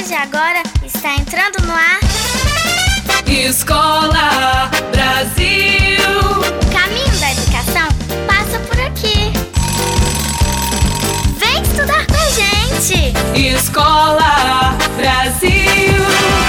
de agora está entrando no ar. Escola Brasil. O caminho da educação passa por aqui. Vem estudar com a gente. Escola Brasil.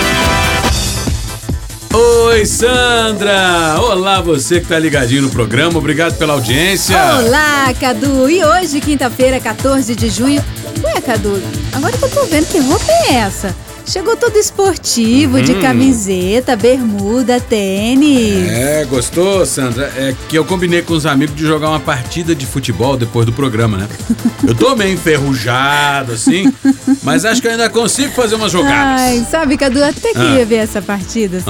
Oi, Sandra! Olá, você que tá ligadinho no programa, obrigado pela audiência. Olá, Cadu! E hoje, quinta-feira, 14 de junho... Ué, Cadu, agora que eu tô vendo, que roupa é essa? Chegou todo esportivo, de camiseta, bermuda, tênis. É, gostou, Sandra? É que eu combinei com os amigos de jogar uma partida de futebol depois do programa, né? Eu tô meio enferrujado, assim, mas acho que eu ainda consigo fazer umas jogadas. Ai, sabe, Cadu, eu até queria ver essa partida,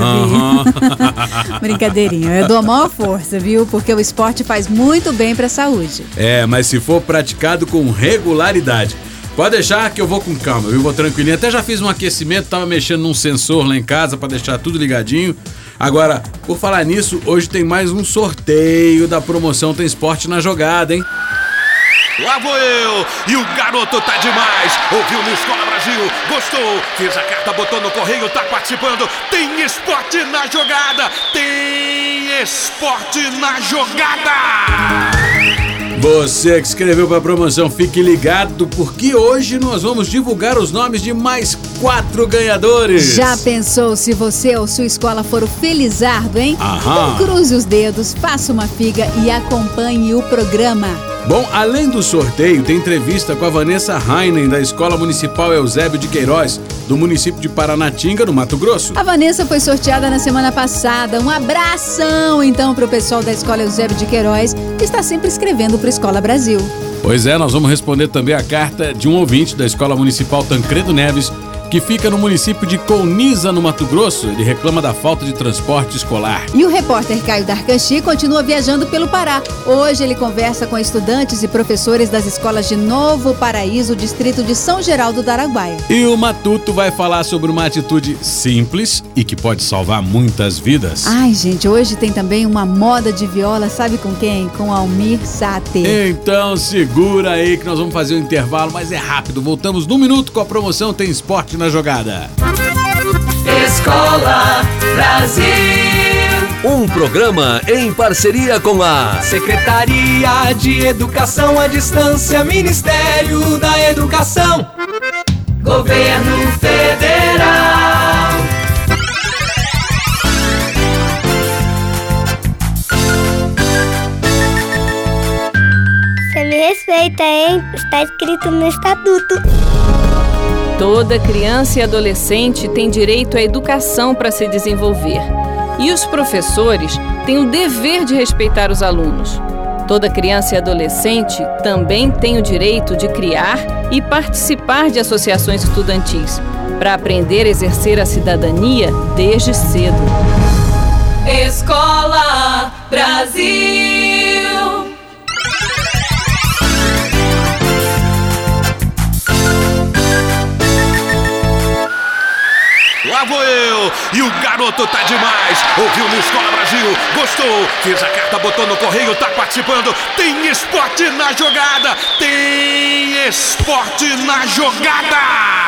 sabia? Brincadeirinha, eu dou a maior força, viu? Porque o esporte faz muito bem pra saúde. É, mas se for praticado com regularidade. Pode deixar que eu vou com calma, eu vou tranquilinho. Até já fiz um aquecimento, tava mexendo num sensor lá em casa pra deixar tudo ligadinho. Agora, por falar nisso, hoje tem mais um sorteio da promoção Tem Esporte na Jogada, hein? Lá vou eu, e o garoto tá demais. Ouviu no Escola Brasil, gostou, fez a carta, botou no correio, tá participando. Tem esporte na jogada, tem esporte na jogada. Você que escreveu pra promoção, fique ligado, porque hoje nós vamos divulgar os nomes de mais 4 ganhadores. Já pensou se você ou sua escola for o felizardo, hein? Aham. Então cruze os dedos, faça uma figa e acompanhe o programa. Bom, além do sorteio, tem entrevista com a Vanessa Heinen, da Escola Municipal Eusébio de Queiroz, do município de Paranatinga, no Mato Grosso. A Vanessa foi sorteada na semana passada. Um abração, então, pro pessoal da Escola Eusébio de Queiroz, que está sempre escrevendo para Escola Brasil. Pois é, nós vamos responder também a carta de um ouvinte da Escola Municipal Tancredo Neves, que fica no município de Colniza, no Mato Grosso. Ele reclama da falta de transporte escolar. E o repórter Caio Darcanchi continua viajando pelo Pará. Hoje ele conversa com estudantes e professores das escolas de Novo Paraíso, distrito de São Geraldo do Araguaia. E o Matuto vai falar sobre uma atitude simples e que pode salvar muitas vidas. Ai, gente, hoje tem também uma moda de viola, sabe com quem? Com Almir Sater. Então segura aí que nós vamos fazer um intervalo, mas é rápido. Voltamos num minuto com a promoção Tem Esporte na Jogada. Escola Brasil. Um programa em parceria com a Secretaria de Educação à Distância, Ministério da Educação, Governo Federal. Você me respeita, hein? Está escrito no estatuto. Toda criança e adolescente tem direito à educação para se desenvolver. E os professores têm o dever de respeitar os alunos. Toda criança e adolescente também tem o direito de criar e participar de associações estudantis, para aprender a exercer a cidadania desde cedo. Escola Brasil. Lá vou eu, e o garoto tá demais. Ouviu no Escola Brasil, gostou, fez a carta, botou no correio, tá participando. Tem esporte na jogada, tem esporte na jogada.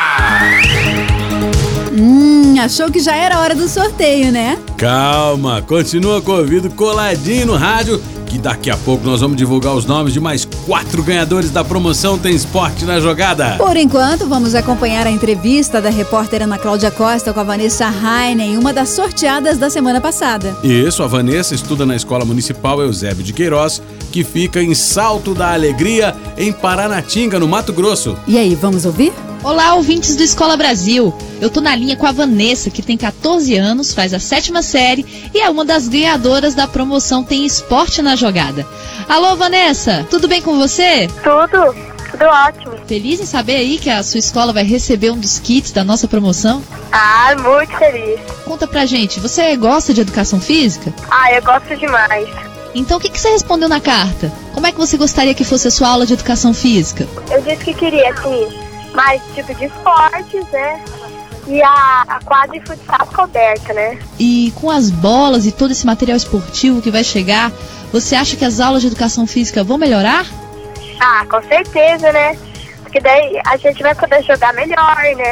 Achou que já era hora do sorteio, né? Calma, continua com o ouvido coladinho no rádio, que daqui a pouco nós vamos divulgar os nomes de mais 4 ganhadores da promoção Tem Esporte na Jogada. Por enquanto, vamos acompanhar a entrevista da repórter Ana Cláudia Costa com a Vanessa Heinen, uma das sorteadas da semana passada. Isso, a Vanessa estuda na Escola Municipal Eusébio de Queiroz, que fica em Salto da Alegria, em Paranatinga, no Mato Grosso. E aí, vamos ouvir? Olá, ouvintes do Escola Brasil. Eu tô na linha com a Vanessa, que tem 14 anos, faz a 7ª série e é uma das ganhadoras da promoção Tem Esporte na Jogada. Alô, Vanessa, tudo bem com você? Tudo ótimo. Feliz em saber aí que a sua escola vai receber um dos kits da nossa promoção? Ah, muito feliz. Conta pra gente, você gosta de educação física? Ah, eu gosto demais. Então o que você respondeu na carta? Como é que você gostaria que fosse a sua aula de educação física? Eu disse que queria, assim, mais tipo de esportes, né? E a quadra de futsal coberta, né? E com as bolas e todo esse material esportivo que vai chegar, você acha que as aulas de educação física vão melhorar? Ah, com certeza, né? Porque daí a gente vai poder jogar melhor, né?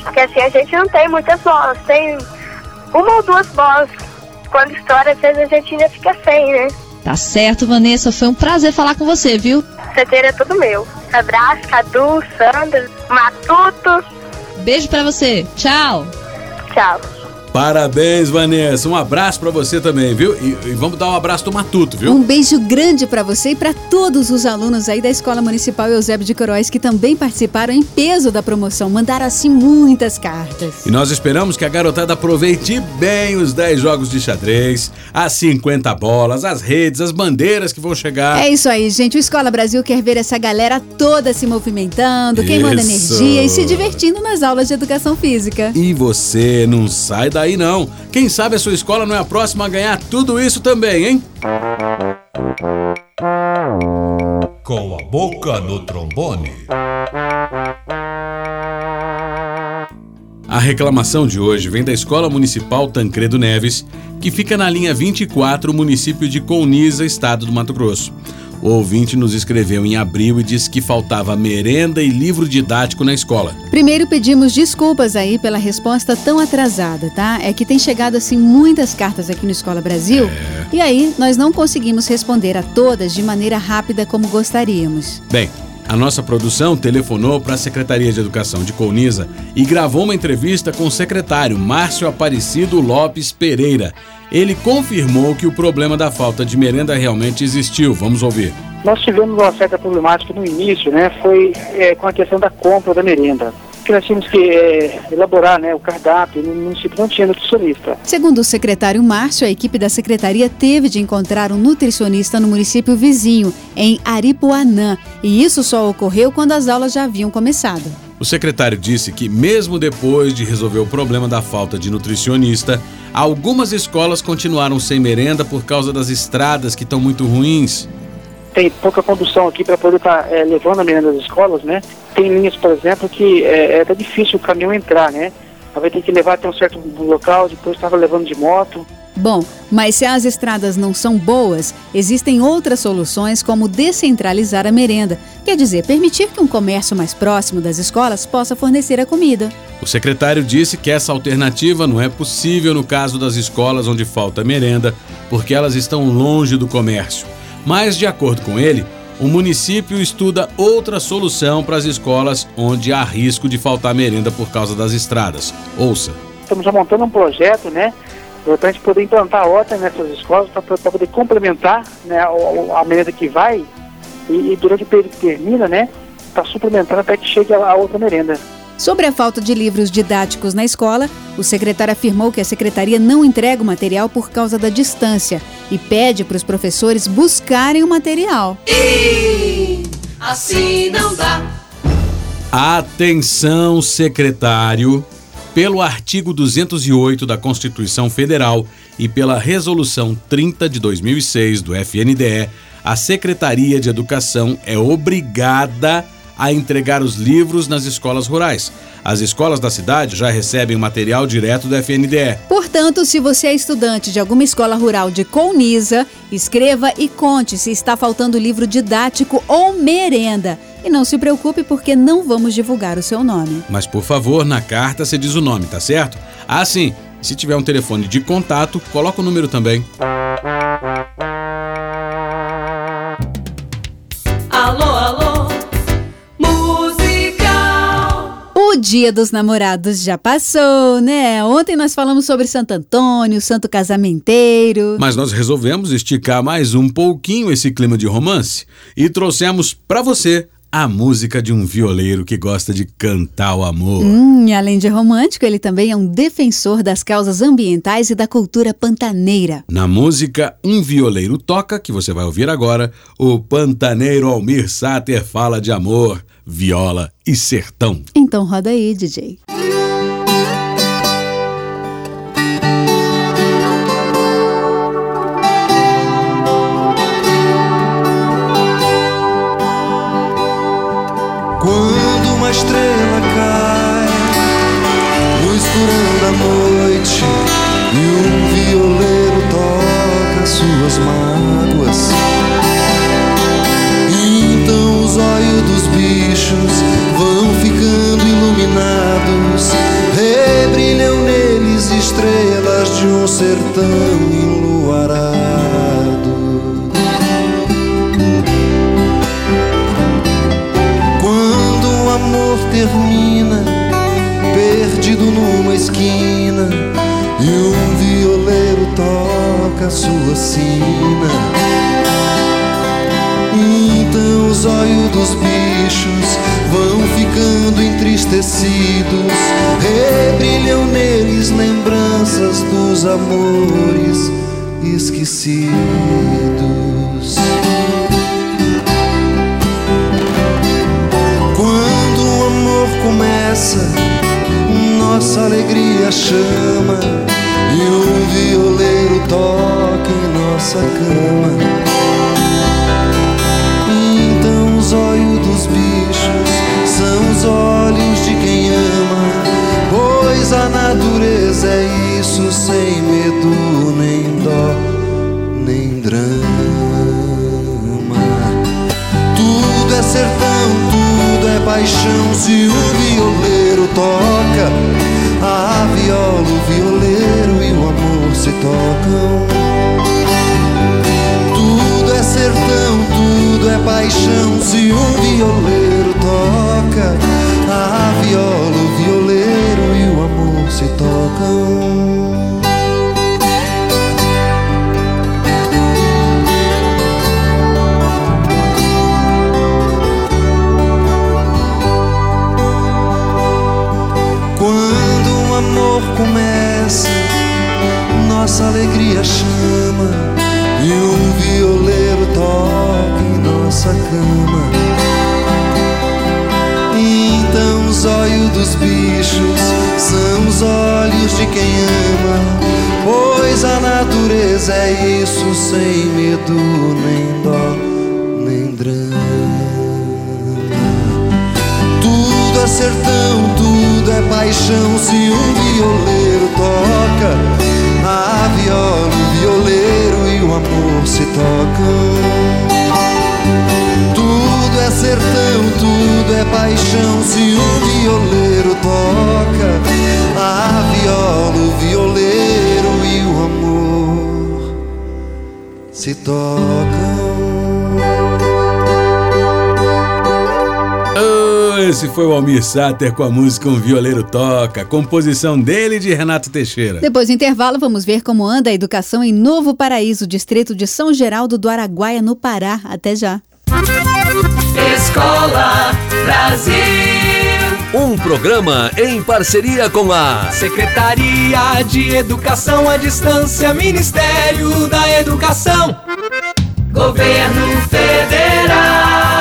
Porque assim, a gente não tem muitas bolas, tem uma ou duas bolas. Quando estoura, às vezes a gente ainda fica sem, né? Tá certo, Vanessa, foi um prazer falar com você, viu? Certeiro é tudo meu. Abraço, Cadu, Sandra, Matuto. Beijo pra você, tchau. Tchau. Parabéns, Vanessa. Um abraço pra você também, viu? E vamos dar um abraço do Matuto, viu? Um beijo grande pra você e pra todos os alunos aí da Escola Municipal Eusébio de Queiroz que também participaram em peso da promoção. Mandaram, assim, muitas cartas. E nós esperamos que a garotada aproveite bem os 10 jogos de xadrez, as 50 bolas, as redes, as bandeiras que vão chegar. É isso aí, gente. O Escola Brasil quer ver essa galera toda se movimentando, queimando energia e se divertindo nas aulas de educação física. E você não sai daí não. Quem sabe a sua escola não é a próxima a ganhar tudo isso também, hein? Com a boca no trombone. A reclamação de hoje vem da Escola Municipal Tancredo Neves, que fica na linha 24, município de Colniza, estado do Mato Grosso. O ouvinte nos escreveu em abril e disse que faltava merenda e livro didático na escola. Primeiro pedimos desculpas aí pela resposta tão atrasada, tá? É que tem chegado assim muitas cartas aqui no Escola Brasil e aí nós não conseguimos responder a todas de maneira rápida como gostaríamos. Bem, a nossa produção telefonou para a Secretaria de Educação de Colniza e gravou uma entrevista com o secretário Márcio Aparecido Lopes Pereira. Ele confirmou que o problema da falta de merenda realmente existiu. Vamos ouvir. Nós tivemos uma certa problemática no início, né? Foi com a questão da compra da merenda. Que nós tínhamos que elaborar, né, o cardápio, no município não tinha nutricionista. Segundo o secretário Márcio, a equipe da secretaria teve de encontrar um nutricionista no município vizinho, em Aripuanã, e isso só ocorreu quando as aulas já haviam começado. O secretário disse que, mesmo depois de resolver o problema da falta de nutricionista, algumas escolas continuaram sem merenda por causa das estradas que estão muito ruins. Tem pouca condução aqui para poder estar levando a merenda das escolas, né? Tem linhas, por exemplo, que tá difícil o caminhão entrar, né? Vai ter que levar até um certo local, depois estava levando de moto. Bom, mas se as estradas não são boas, existem outras soluções como descentralizar a merenda. Quer dizer, permitir que um comércio mais próximo das escolas possa fornecer a comida. O secretário disse que essa alternativa não é possível no caso das escolas onde falta merenda, porque elas estão longe do comércio. Mas, de acordo com ele, o município estuda outra solução para as escolas onde há risco de faltar merenda por causa das estradas. Ouça. Estamos já montando um projeto, né? Para a gente poder implantar a horta nessas escolas, para poder complementar, né, a merenda que vai e durante o período que termina, né, para suplementar até que chegue a outra merenda. Sobre a falta de livros didáticos na escola, o secretário afirmou que a secretaria não entrega o material por causa da distância e pede para os professores buscarem o material. E assim não dá. Atenção, secretário! Pelo artigo 208 da Constituição Federal e pela Resolução 30 de 2006 do FNDE, a Secretaria de Educação é obrigada a entregar os livros nas escolas rurais. As escolas da cidade já recebem o material direto do FNDE. Portanto, se você é estudante de alguma escola rural de Colniza, escreva e conte se está faltando livro didático ou merenda. E não se preocupe porque não vamos divulgar o seu nome. Mas, por favor, na carta você diz o nome, tá certo? Ah, sim. Se tiver um telefone de contato, coloca o número também. Alô, alô, musical. O Dia dos Namorados já passou, né? Ontem nós falamos sobre Santo Antônio, Santo Casamenteiro. Mas nós resolvemos esticar mais um pouquinho esse clima de romance e trouxemos pra você a música de um violeiro que gosta de cantar o amor. E além de romântico, ele também é um defensor das causas ambientais e da cultura pantaneira. Na música Um Violeiro Toca, que você vai ouvir agora, o pantaneiro Almir Sater fala de amor, viola e sertão. Então roda aí, DJ. Quando uma estrela cai no escurão da noite e um violeiro toca suas mágoas, então os olhos dos bichos vão ficando iluminados um sertão enluarado. Quando o amor termina, perdido numa esquina, e um violeiro toca sua sina, então os olhos dos bichos vão ficando entristecidos, rebrilham neles lembranças dos amores esquecidos. Quando o amor começa, nossa alegria chama, e um violeiro toca em nossa cama. Então os olhos dos bichos são os olhos de quem ama, pois a natureza é isso, sem medo, nem dó, nem drama. Tudo é sertão, tudo é paixão, se o violeiro toca a viola, o violeiro e o amor se tocam. Tudo é sertão, tudo é paixão, se o violeiro toca a viola, o violeiro e o amor se tocam. Quando o amor começa, nossa alegria chama, e um violeiro toca em nossa cama. Então os olhos dos bichos são os olhos de quem ama, pois a natureza é isso, sem medo, nem dó, nem drama. Tudo é sertão, tudo é paixão, se um violeiro toca a viola, o violeiro e o amor se tocam. Tudo é sertão, tudo é paixão, se um violeiro toca a viola, o violeiro e o amor se tocam. Esse foi o Almir Sater com a música Um Violeiro Toca, composição dele e de Renato Teixeira. Depois do intervalo, vamos ver como anda a educação em Novo Paraíso, distrito de São Geraldo do Araguaia, no Pará. Até já. Escola Brasil. Um programa em parceria com a Secretaria de Educação à Distância, Ministério da Educação, Governo Federal.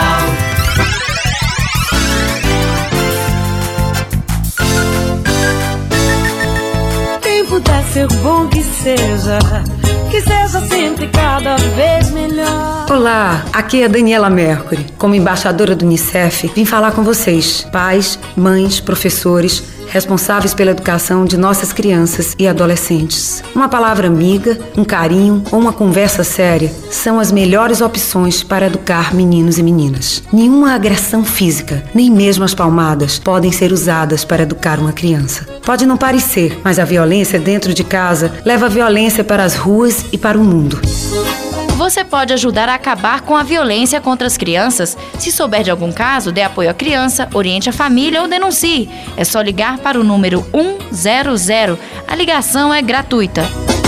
Puder ser bom que seja sempre cada vez melhor. Olá, aqui é a Daniela Mercury. Como embaixadora do Unicef, vim falar com vocês, pais, mães, professores, responsáveis pela educação de nossas crianças e adolescentes. Uma palavra amiga, um carinho ou uma conversa séria são as melhores opções para educar meninos e meninas. Nenhuma agressão física, nem mesmo as palmadas, podem ser usadas para educar uma criança. Pode não parecer, mas a violência dentro de casa leva a violência para as ruas e para o mundo. Você pode ajudar a acabar com a violência contra as crianças. Se souber de algum caso, dê apoio à criança, oriente a família ou denuncie. É só ligar para o número 100. A ligação é gratuita.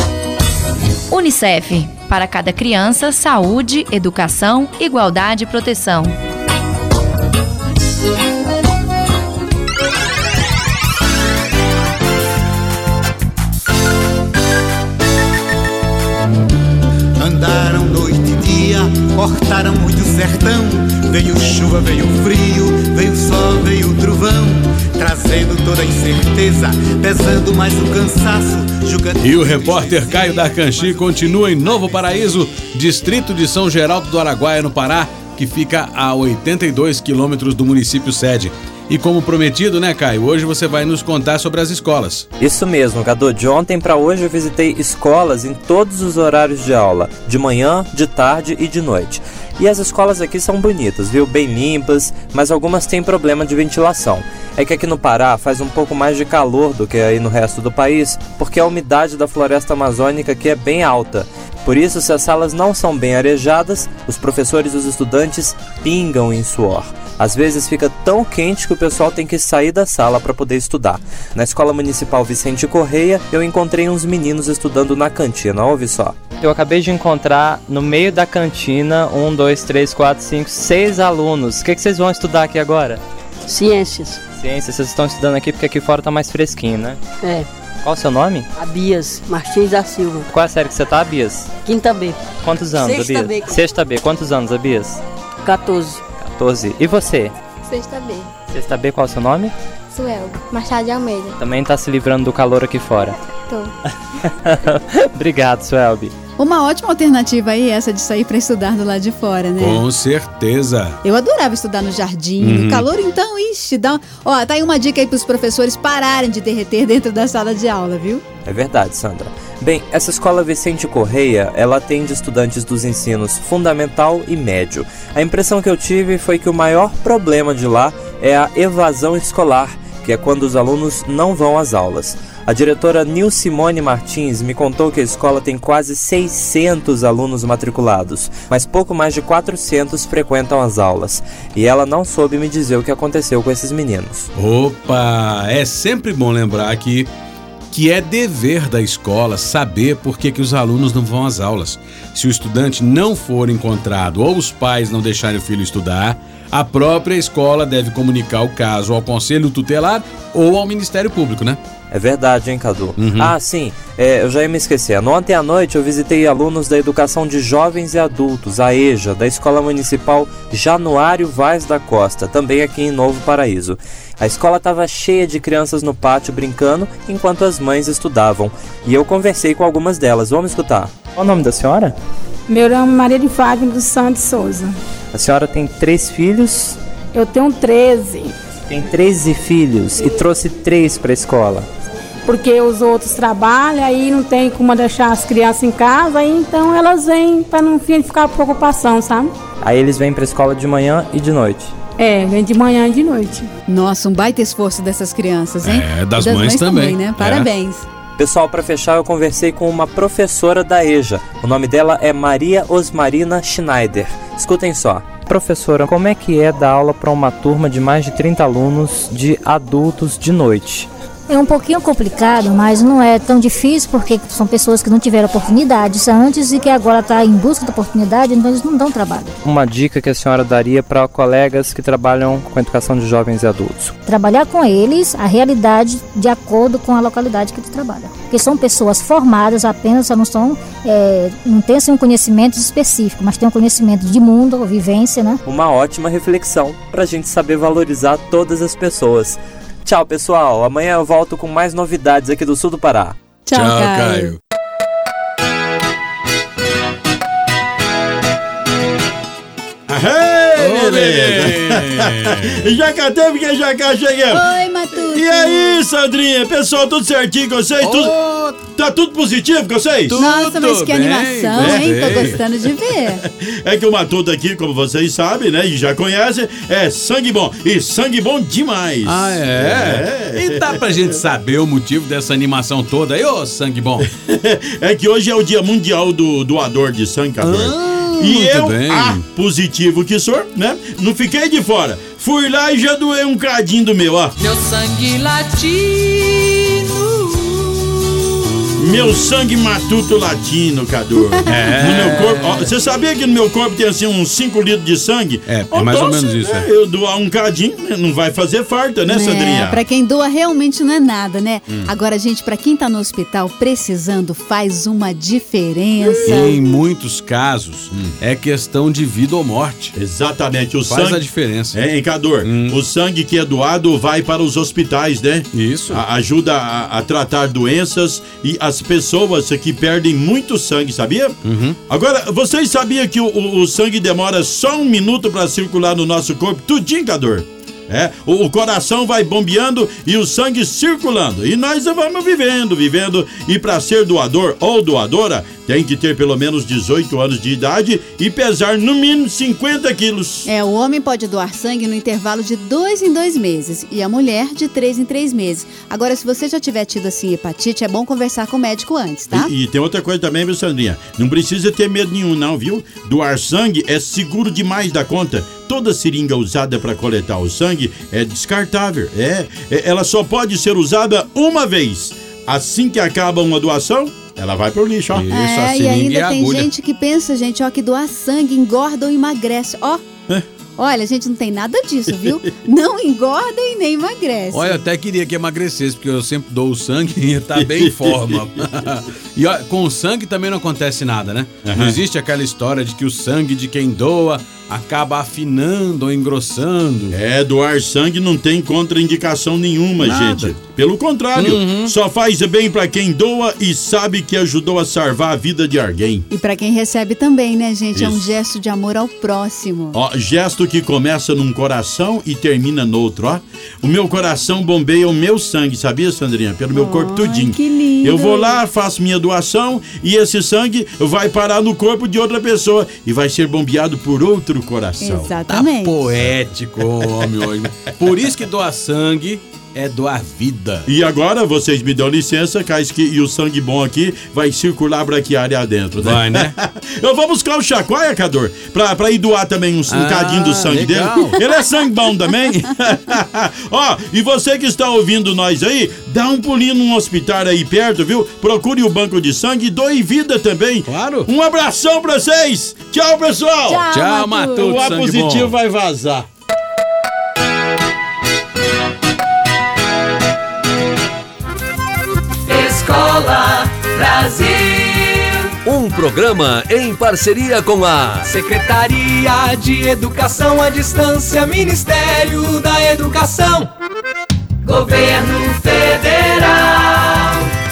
Unicef. Para cada criança, saúde, educação, igualdade e proteção. Andaram noite e dia, cortaram muito sertão. Veio chuva, veio frio, veio sol, veio trovão, trazendo toda a incerteza, pesando mais o cansaço, julgando... E o repórter Caio Darcanchi continua em Novo Paraíso, distrito de São Geraldo do Araguaia, no Pará, que fica a 82 quilômetros do município sede. E como prometido, né, Caio? Hoje você vai nos contar sobre as escolas. Isso mesmo, Cadu. De ontem para hoje eu visitei escolas em todos os horários de aula, de manhã, de tarde e de noite. E as escolas aqui são bonitas, viu? Bem limpas, mas algumas têm problema de ventilação. É que aqui no Pará faz um pouco mais de calor do que aí no resto do país, porque a umidade da floresta amazônica aqui é bem alta. Por isso, se as salas não são bem arejadas, os professores e os estudantes pingam em suor. Às vezes fica tão quente que o pessoal tem que sair da sala para poder estudar. Na Escola Municipal Vicente Correia, eu encontrei uns meninos estudando na cantina, ouve só. Eu acabei de encontrar no meio da cantina 1, 2, 3, 4, 5, 6 alunos. O que vocês vão estudar aqui agora? Ciências. Ciências, vocês estão estudando aqui porque aqui fora tá mais fresquinho, né? É. Qual o seu nome? Abias Martins da Silva. Qual a série que você tá, Abias? Quinta B. Quantos anos, Sexta Abias? B. Sexta B. Quantos anos, Abias? 14. 14. E você? Sexta B. Sexta B, qual é o seu nome? Suel Machado de Almeida. Também tá se livrando do calor aqui fora. Tô. Obrigado, Suelbi. Uma ótima alternativa aí essa de sair para estudar do lado de fora, né? Com certeza. Eu adorava estudar no jardim, no calor, então, Ó, tá aí uma dica aí pros professores pararem de derreter dentro da sala de aula, viu? É verdade, Sandra. Bem, essa escola Vicente Correia, ela atende estudantes dos ensinos fundamental e médio. A impressão que eu tive foi que o maior problema de lá é a evasão escolar, que é quando os alunos não vão às aulas. A diretora Nilcimone Martins me contou que a escola tem quase 600 alunos matriculados, mas pouco mais de 400 frequentam as aulas. E ela não soube me dizer o que aconteceu com esses meninos. Opa, é sempre bom lembrar aqui que é dever da escola saber por que os alunos não vão às aulas. Se o estudante não for encontrado ou os pais não deixarem o filho estudar, a própria escola deve comunicar o caso ao Conselho Tutelar ou ao Ministério Público, né? É verdade, hein, Cadu? Ah, sim, eu já ia me esquecendo. Ontem à noite eu visitei alunos da Educação de Jovens e Adultos, a EJA, da Escola Municipal Januário Vaz da Costa, também aqui em Novo Paraíso. A escola estava cheia de crianças no pátio brincando, enquanto as mães estudavam. E eu conversei com algumas delas. Vamos escutar. Qual o nome da senhora? Meu nome é Maria de Fábio dos Santos Souza. A senhora tem 3 filhos? Eu tenho 13. Tem 13 filhos e trouxe 3 para a escola. Porque os outros trabalham, aí não tem como deixar as crianças em casa, aí então elas vêm para não ficar preocupação, sabe? Aí eles vêm para a escola de manhã e de noite? É, vem de manhã e de noite. Nossa, um baita esforço dessas crianças, hein? É, das mães também, né? Parabéns. Pessoal, para fechar, eu conversei com uma professora da EJA. O nome dela é Maria Osmarina Schneider. Escutem só. Professora, como é que é dar aula para uma turma de mais de 30 alunos de adultos de noite? É um pouquinho complicado, mas não é tão difícil porque são pessoas que não tiveram oportunidades antes e que agora estão em busca da oportunidade, então eles não dão trabalho. Uma dica que a senhora daria para colegas que trabalham com a educação de jovens e adultos? Trabalhar com eles a realidade de acordo com a localidade que eles trabalham. Porque são pessoas formadas apenas, não tem assim, um conhecimento específico, mas tem um conhecimento de mundo, vivência, né? Uma ótima reflexão para a gente saber valorizar todas as pessoas. Tchau, pessoal. Amanhã eu volto com mais novidades aqui do sul do Pará. Tchau, Caio. Já catei porque já cá chegamos. Oi, Matuto. E aí, Sandrinha? Pessoal, tudo certinho com vocês? Tá tudo positivo com vocês? Nossa, mas que animação, hein? Tô gostando de ver. É que o Matuto aqui, como vocês sabem, né? E já conhecem, é sangue bom. E sangue bom demais. Ah, é? E dá pra gente saber o motivo dessa animação toda aí, ô sangue bom? É que hoje é o Dia Mundial do Doador de Sangue, Cador. E eu, positivo que sou, né? Não fiquei de fora. Fui lá e já doei um cadinho do meu, ó. Meu sangue latino. Meu sangue matuto latino, Cadu. No meu corpo. Você sabia que no meu corpo tem assim uns 5 litros de sangue? É mais ou menos isso. Eu doar um cadinho, não vai fazer falta, né, Sandrinha? Pra quem doa realmente não é nada, né? Agora, gente, pra quem tá no hospital precisando, faz uma diferença. Em muitos casos, é questão de vida ou morte. Exatamente. Faz a diferença. Hein, Cador? O sangue que é doado vai para os hospitais, né? Isso. Ajuda a tratar doenças e as pessoas que perdem muito sangue, sabia? Agora, vocês sabiam que o sangue demora só 1 minuto para circular no nosso corpo? Tudinho, Cador. O coração vai bombeando e o sangue circulando. E nós vamos vivendo. E para ser doador ou doadora, tem que ter pelo menos 18 anos de idade e pesar no mínimo 50 quilos. O homem pode doar sangue no intervalo de 2 em 2 meses e a mulher de 3 em 3 meses. Agora, se você já tiver tido assim hepatite, é bom conversar com o médico antes, tá? E tem outra coisa também, viu, Sandrinha? Não precisa ter medo nenhum não, viu? Doar sangue é seguro demais da conta. Toda seringa usada para coletar o sangue é descartável. Ela só pode ser usada uma vez. Assim que acaba uma doação, ela vai pro lixo, ó. Isso, e ainda tem gente que pensa, gente, ó, que doar sangue engorda ou emagrece. Ó, olha, a gente não tem nada disso, viu? Não engorda e nem emagrece. Olha, eu até queria que emagrecesse, porque eu sempre dou o sangue e tá bem em forma. E ó, com o sangue também não acontece nada, né? Não existe aquela história de que o sangue de quem doa acaba afinando ou engrossando. Doar sangue não tem contraindicação nenhuma, gente. Pelo contrário, só faz bem pra quem doa e sabe que ajudou a salvar a vida de alguém. E pra quem recebe também, né, gente? Isso. É um gesto de amor ao próximo. Ó, gesto que começa num coração e termina no outro, ó. O meu coração bombeia o meu sangue, sabia, Sandrinha? Pelo meu corpo tudinho. Que lindo. Eu vou lá, faço minha doação e esse sangue vai parar no corpo de outra pessoa e vai ser bombeado por outro coração. Exatamente. Tá poético, homem hoje. Por isso que doar sangue é doar vida. E agora, vocês me dão licença, e o sangue bom aqui vai circular braquiária adentro, né? Vai, né? Eu vou buscar o chacoalha, Cador, pra ir doar também um cadinho do sangue legal. dele. Ele é sangue bom também. Ó, e você que está ouvindo nós aí, dá um pulinho num hospital aí perto, viu? Procure o banco de sangue e doe vida também. Claro. Um abração pra vocês. Tchau, pessoal. Tchau, Matuto. O A positivo vai vazar. Escola Brasil. Um programa em parceria com a Secretaria de Educação à Distância, Ministério da Educação, Governo Federal.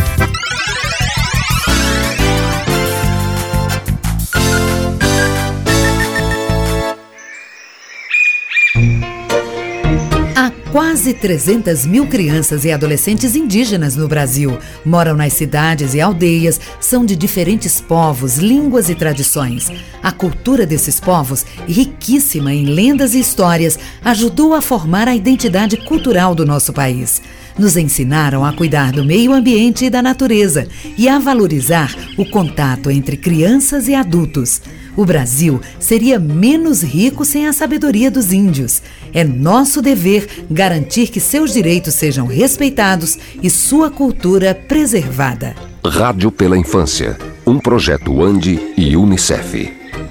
Há quase 300 mil crianças e adolescentes indígenas no Brasil. Moram nas cidades e aldeias, são de diferentes povos, línguas e tradições. A cultura desses povos, riquíssima em lendas e histórias, ajudou a formar a identidade cultural do nosso país. Nos ensinaram a cuidar do meio ambiente e da natureza e a valorizar o contato entre crianças e adultos. O Brasil seria menos rico sem a sabedoria dos índios. É nosso dever garantir que seus direitos sejam respeitados e sua cultura preservada. Rádio pela Infância, um projeto ANDI e Unicef.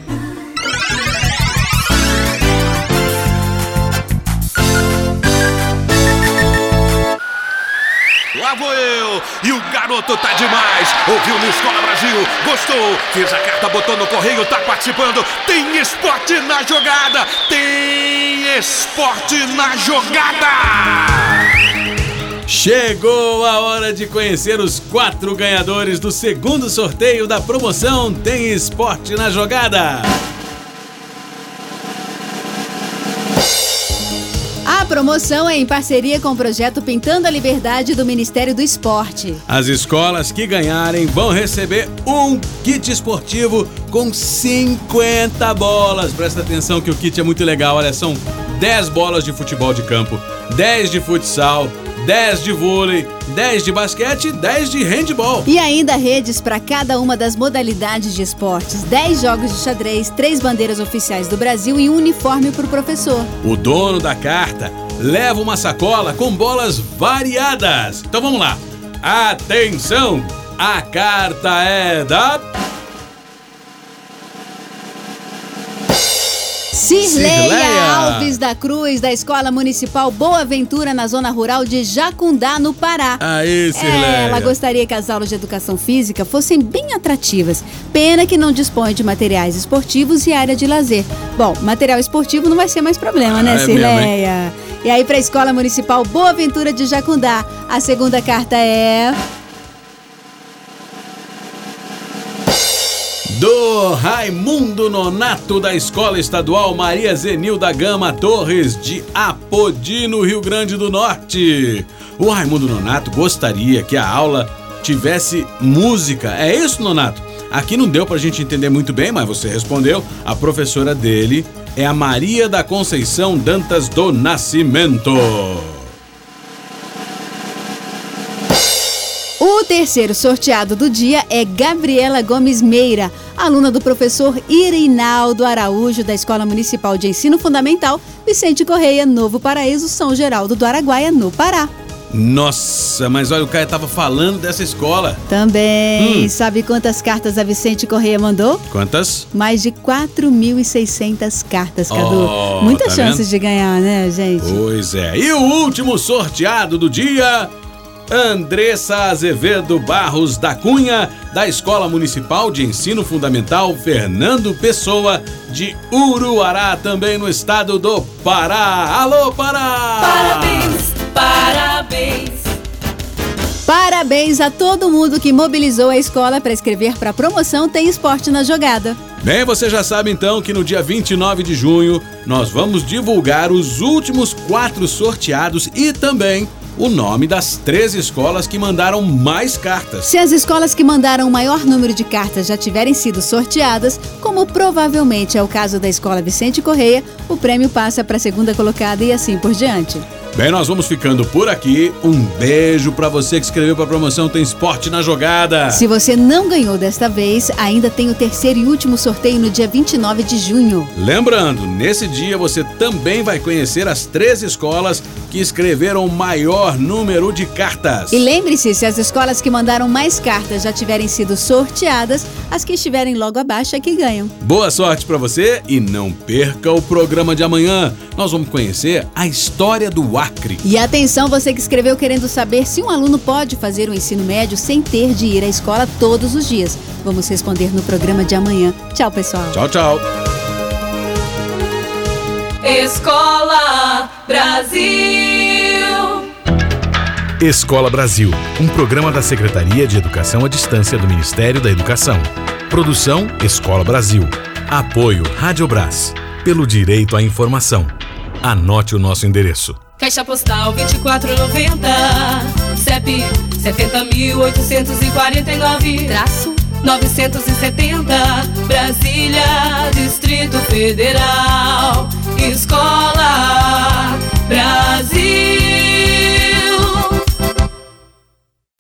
Lá vou eu, e o garoto tá demais. Ouviu no Escola Brasil, gostou, fez a carta, botou no correio, tá participando. Tem esporte na jogada, tem esporte na jogada. Chegou a hora de conhecer os 4 ganhadores do segundo sorteio da promoção Tem Esporte na Jogada. A promoção é em parceria com o projeto Pintando a Liberdade do Ministério do Esporte. As escolas que ganharem vão receber um kit esportivo com 50 bolas. Presta atenção que o kit é muito legal. Olha, são 10 bolas de futebol de campo, 10 de futsal, 10 de vôlei, 10 de basquete e 10 de handebol. E ainda redes para cada uma das modalidades de esportes, 10 jogos de xadrez, 3 bandeiras oficiais do Brasil e um uniforme para o professor. O dono da carta leva uma sacola com bolas variadas. Então vamos lá. Atenção! A carta é da... Cirleia Alves da Cruz, da Escola Municipal Boa Ventura, na zona rural de Jacundá, no Pará. Aí, Cirleia. Ela gostaria que as aulas de educação física fossem bem atrativas. Pena que não dispõe de materiais esportivos e área de lazer. Bom, material esportivo não vai ser mais problema, né, Cirleia? E aí, para a Escola Municipal Boa Ventura de Jacundá, a segunda carta é... do Raimundo Nonato, da Escola Estadual Maria Zenilda Gama Torres, de Apodi, no Rio Grande do Norte. O Raimundo Nonato gostaria que a aula tivesse música. É isso, Nonato? Aqui não deu pra gente entender muito bem, mas você respondeu. A professora dele é a Maria da Conceição Dantas do Nascimento. O terceiro sorteado do dia é Gabriela Gomes Meira, aluna do professor Irinaldo Araújo, da Escola Municipal de Ensino Fundamental Vicente Correia, Novo Paraíso, São Geraldo do Araguaia, no Pará. Nossa, mas olha, o Caio tava falando dessa escola. Também. Sabe quantas cartas a Vicente Correia mandou? Quantas? Mais de 4.600 cartas, Cadu. Muitas chances de ganhar, né, gente? Pois é. E o último sorteado do dia... Andressa Azevedo Barros da Cunha, da Escola Municipal de Ensino Fundamental Fernando Pessoa, de Uruará, também no estado do Pará. Alô, Pará! Parabéns, parabéns. Parabéns a todo mundo que mobilizou a escola para escrever para a promoção Tem Esporte na Jogada. Bem, você já sabe então que no dia 29 de junho nós vamos divulgar os últimos 4 sorteados e também o nome das 13 escolas que mandaram mais cartas. Se as escolas que mandaram o maior número de cartas já tiverem sido sorteadas, como provavelmente é o caso da Escola Vicente Correia, o prêmio passa para a segunda colocada e assim por diante. Bem, nós vamos ficando por aqui. Um beijo pra você que escreveu pra promoção Tem Esporte na Jogada. Se você não ganhou desta vez, ainda tem o terceiro e último sorteio no dia 29 de junho. Lembrando, nesse dia você também vai conhecer as 13 escolas que escreveram o maior número de cartas. E lembre-se, se as escolas que mandaram mais cartas já tiverem sido sorteadas, as que estiverem logo abaixo é que ganham. Boa sorte pra você e não perca o programa de amanhã. Nós vamos conhecer a história do Acre. E atenção, você que escreveu querendo saber se um aluno pode fazer o ensino médio sem ter de ir à escola todos os dias. Vamos responder no programa de amanhã. Tchau, pessoal. Tchau, tchau. Escola Brasil. Escola Brasil, um programa da Secretaria de Educação à Distância do Ministério da Educação. Produção Escola Brasil. Apoio Rádio Brás. Pelo direito à informação. Anote o nosso endereço. Caixa Postal 2490, CEP 70.849-970, Brasília, Distrito Federal. Escola